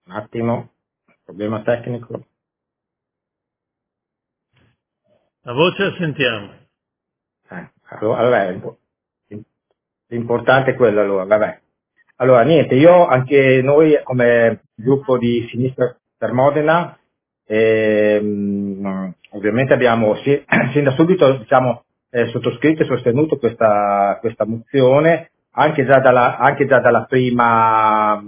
Un attimo, problema tecnico. La voce sentiamo. Allora, l'importante è quello, allora, vabbè. Allora, niente, anche noi come gruppo di Sinistra per Modena, ovviamente abbiamo sin da subito, diciamo, sottoscritto e sostenuto questa mozione, anche già dalla prima,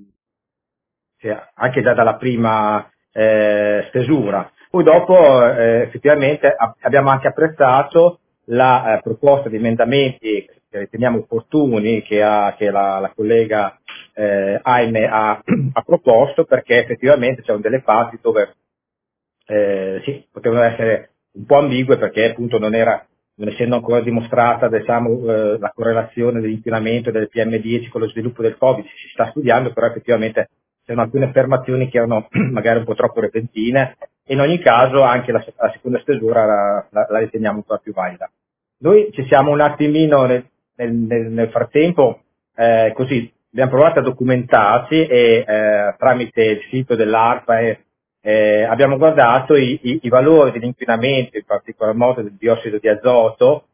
stesura. Poi dopo effettivamente abbiamo anche apprezzato la proposta di emendamenti che riteniamo opportuni che la collega Aime ha proposto, perché effettivamente c'erano delle fasi dove sì, potevano essere un po' ambigue, perché appunto non essendo ancora dimostrata, diciamo, la correlazione dell'inquinamento del PM10 con lo sviluppo del Covid. Si sta studiando, però effettivamente c'erano alcune affermazioni che erano magari un po' troppo repentine, e in ogni caso anche la seconda stesura la riteniamo ancora più valida. Noi ci siamo un attimino nel frattempo, così abbiamo provato a documentarci e tramite il sito dell'ARPA abbiamo guardato i valori dell'inquinamento, in particolar modo del biossido di azoto,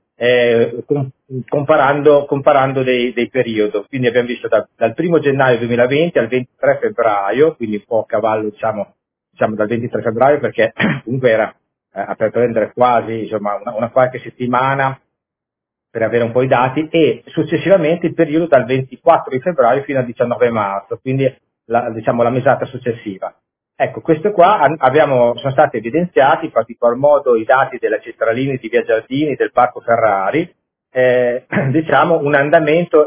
comparando dei periodi. Quindi abbiamo visto dal 1 gennaio 2020 al 23 febbraio, quindi un po' a cavallo, diciamo dal 23 febbraio, perché comunque era per prendere quasi, insomma, una qualche settimana per avere un po' i dati, e successivamente il periodo dal 24 di febbraio fino al 19 marzo, quindi la mesata successiva. Ecco, questo qua sono stati evidenziati, in particolar modo i dati della centralina di Via Giardini, del Parco Ferrari, diciamo un andamento,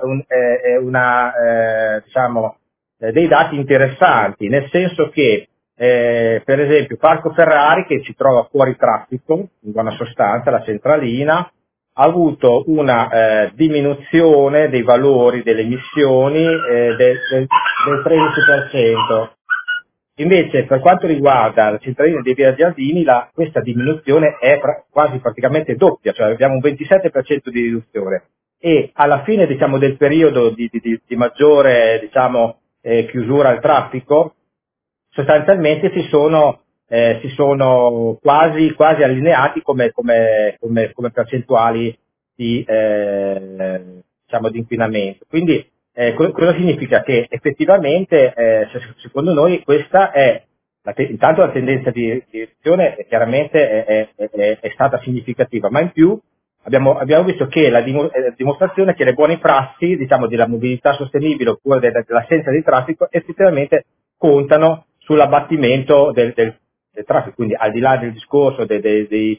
dei dati interessanti, nel senso che per esempio Parco Ferrari, che ci trova fuori traffico, in buona sostanza la centralina, ha avuto una diminuzione dei valori delle emissioni del 13%. Invece, per quanto riguarda la centralina dei Via Giardini, questa diminuzione è quasi praticamente doppia, cioè abbiamo un 27% di riduzione, e alla fine, diciamo, del periodo di maggiore, diciamo, chiusura al traffico, sostanzialmente si sono quasi allineati come percentuali di inquinamento. Quindi cosa significa? Che effettivamente secondo noi questa è intanto la tendenza di riduzione chiaramente è stata significativa, ma in più abbiamo visto che la dimostrazione che le buone prassi, diciamo, della mobilità sostenibile oppure dell'assenza di traffico effettivamente contano sull'abbattimento del traffico. Quindi, al di là del discorso del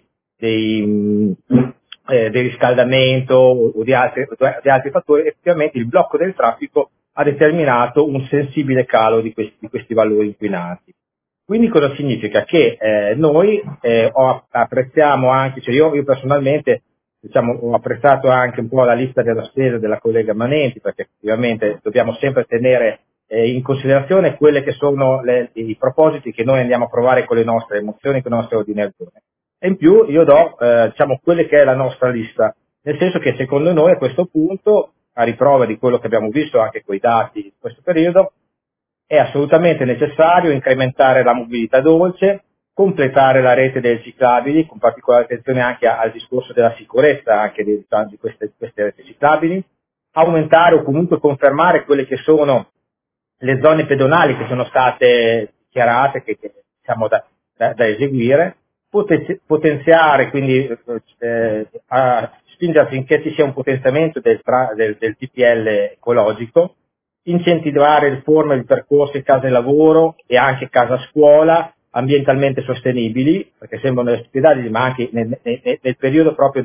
riscaldamento o di altri fattori, effettivamente il blocco del traffico ha determinato un sensibile calo di questi valori inquinanti. Quindi cosa significa? Che noi apprezziamo anche, cioè io personalmente, diciamo, ho apprezzato anche un po' la lista della spesa della collega Manenti, perché effettivamente dobbiamo sempre tenere in considerazione quelle che sono i propositi che noi andiamo a provare con le nostre mozioni, con le nostre ordini al giorno. E in più io do diciamo quelle che è la nostra lista, nel senso che secondo noi a questo punto, a riprova di quello che abbiamo visto anche con i dati di questo periodo, è assolutamente necessario incrementare la mobilità dolce, completare la rete dei ciclabili, con particolare attenzione anche al discorso della sicurezza anche di queste reti ciclabili, aumentare o comunque confermare quelle che sono le zone pedonali che sono state dichiarate, che diciamo da eseguire, potenziare, quindi spingere affinché ci sia un potenziamento del TPL ecologico, incentivare le forme di percorsi casa-lavoro e anche casa-scuola ambientalmente sostenibili, perché sembrano stupidaggini, ma anche nel periodo proprio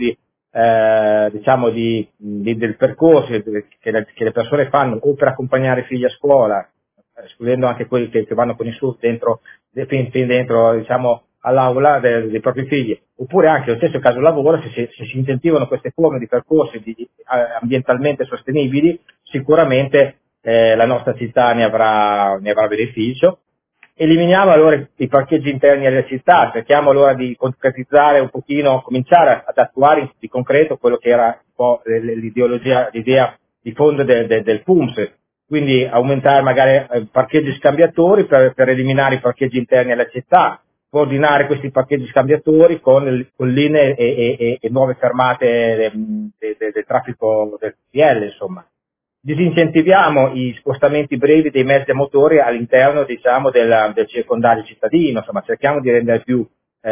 del percorso che le persone fanno o per accompagnare i figli a scuola, escludendo anche quelli che vanno con i SUV fin dentro, diciamo, all'aula dei propri figli, oppure anche lo stesso caso lavoro. Se si incentivano queste forme di percorsi ambientalmente sostenibili, sicuramente la nostra città ne avrà beneficio. Eliminiamo allora i parcheggi interni alle città, cerchiamo allora di concretizzare un pochino, cominciare ad attuare di concreto quello che era un po' l'idea di fondo del PUMS, quindi aumentare magari parcheggi scambiatori per eliminare i parcheggi interni alla città, coordinare questi parcheggi scambiatori con linee e nuove fermate del traffico del PL, insomma. Disincentiviamo i spostamenti brevi dei mezzi a motore all'interno, diciamo, del circondario cittadino, insomma, cerchiamo di rendere più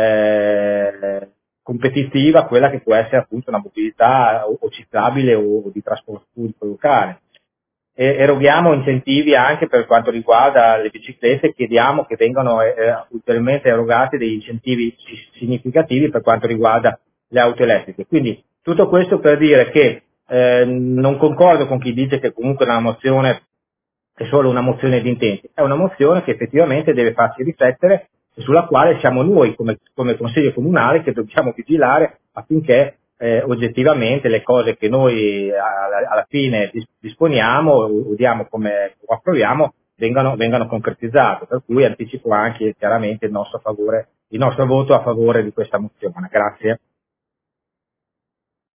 competitiva quella che può essere appunto una mobilità o ciclabile o di trasporto pubblico locale. Eroghiamo incentivi anche per quanto riguarda le biciclette, chiediamo che vengano ulteriormente erogati degli incentivi significativi per quanto riguarda le auto elettriche. Quindi tutto questo per dire che non concordo con chi dice che comunque una mozione è solo una mozione di intenti, è una mozione che effettivamente deve farci riflettere e sulla quale siamo noi come Consiglio Comunale che dobbiamo vigilare affinché oggettivamente le cose che noi alla fine disponiamo o diamo come o approviamo vengano concretizzate, per cui anticipo anche chiaramente il nostro voto a favore di questa mozione. Grazie.